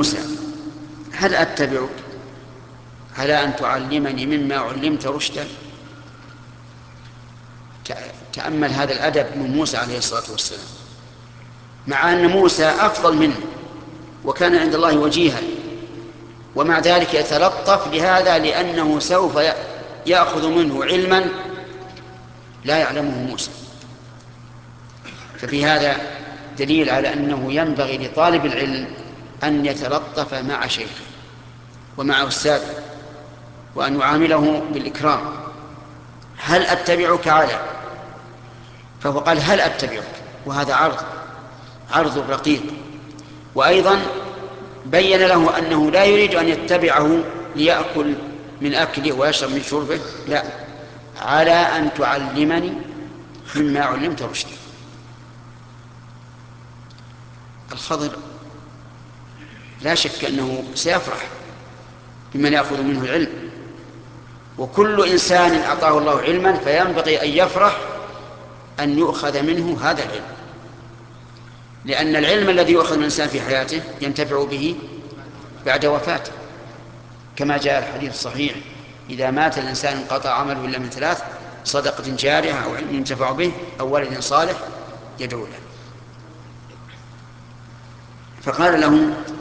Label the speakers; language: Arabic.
Speaker 1: موسى: هل أتبعك على أن تعلمني مما علمت رشدا؟ تأمل هذا الأدب من موسى عليه الصلاة والسلام، مع أن موسى أفضل منه وكان عند الله وجيها، ومع ذلك يتلطف لهذا لأنه سوف يأخذ منه علما لا يعلمه موسى. ففي هذا دليل على أنه ينبغي لطالب العلم أن يتلطف مع شيخه ومع أستاذه وأن يعامله بالإكرام. هل أتبعك على، فهو قال هل أتبعك، وهذا عرض رقيق. وأيضا بين له أنه لا يريد أن يتبعه ليأكل من أكله ويشرب من شربه، لا، على أن تعلمني مما علمت رشدا. الخضر لا شك أنه سيفرح بمن يأخذ منه العلم، وكل إنسان أعطاه الله علما فينبغي أن يفرح أن يؤخذ منه هذا العلم، لأن العلم الذي يؤخذ من الإنسان في حياته ينتفع به بعد وفاته، كما جاء الحديث الصحيح: إذا مات الإنسان انقطع عمله إلا من ثلاث: صدقة جارية أو علم ينتفع به أو ولد صالح يدعو له. فقال له: